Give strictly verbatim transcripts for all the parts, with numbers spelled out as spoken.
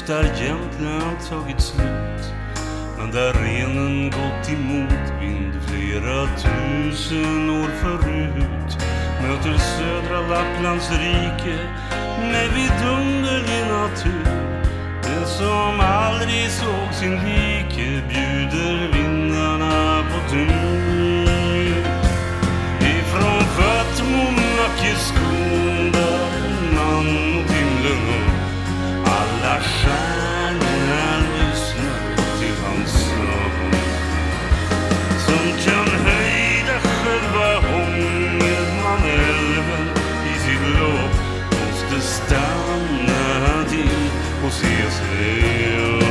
där Jämtland tagit slut, men där renen gått emot vind flera tusen år förut, möter södra Lapplands rike med vidunderlig natur. Det som aldrig såg sin like bjuder vindarna på tur. Ifrån Fötmo-Nackeskon där man mot himlen upp, alla stjärnorna lyssnar till hans sång, som kan höjda själva Ångermanälven i sitt lopp, måste stanna till och se sig om.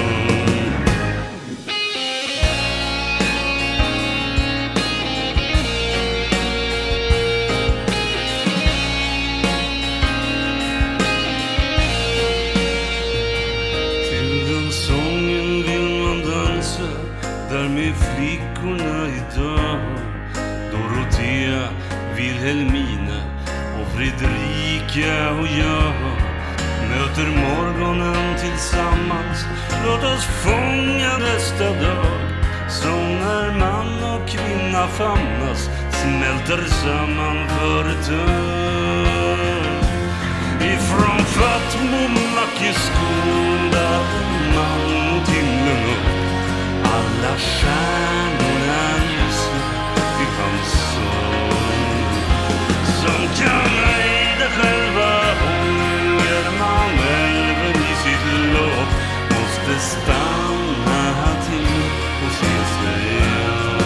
Där med flickorna idag, Dorotea, Wilhelmina och Fredrika och jag möter morgonen tillsammans. Låt oss fånga nästa dag, som när man och kvinna famnas, smälter samman för ett tag. Ifrån Fötmo-Nackeskon där man mot himlen upp, alla stjärnorna lyssnar till hans sång, som kan hejda själva Ångermanälven i sitt lopp, måste stanna till och se sig om.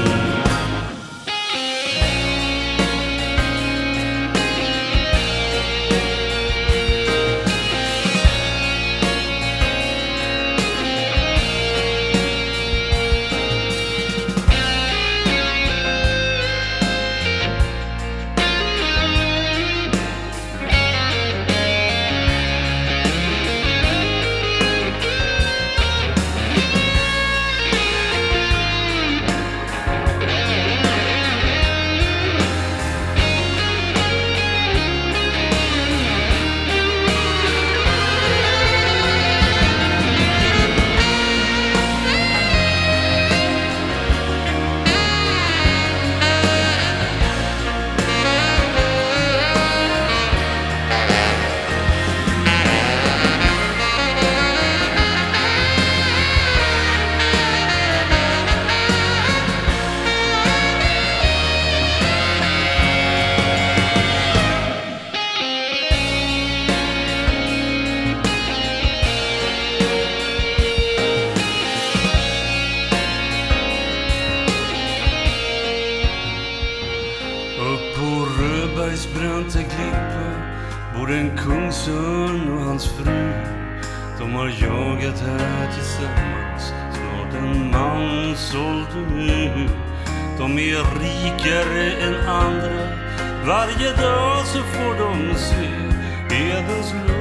Bränta klippa bor en kungsörn och hans fru. De har jagat här tillsammans, snart en man sålde nu. De är rikare än andra, varje dag så får de se Edens lov.